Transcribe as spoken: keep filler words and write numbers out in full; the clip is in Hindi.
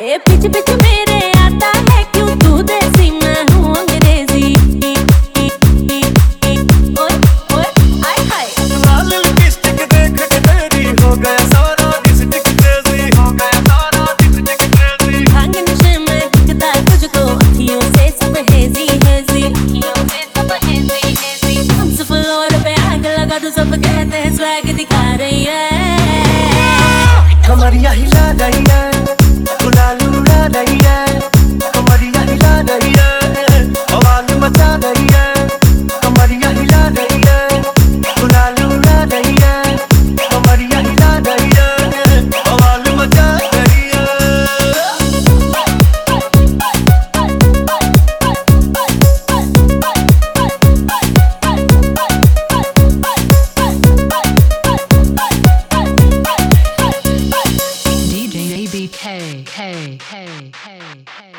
ये पिच पिच मेरे आता है क्यों तू देसी मैं हूँ अंग्रेजी। ओए ओए आय हाय लाल लिपस्टिक देख के तेरी हो गया सारा डिस्ट्रिक्ट क्रेजी, हो गया सारा डिस्ट्रिक्ट क्रेजी। भांग नशे में दिखता तुझको अखियों से सब हेजी हेजी, अखियों से सब हेजी हेजी। डांस फ्लोर पे आग लगा तो सब कहते हैं स्वैग दिखा रही है। कमरिया हिला रही है, गुलाल उड़ा रही है, कमरिया हिला रही है, बवाल मचा रही है। कमरिया हिला रही है, गुलाल उड़ा रही है, कमरिया हिला रही है, बवाल मचा रही है। D J A B K, hey, hey, hey, hey.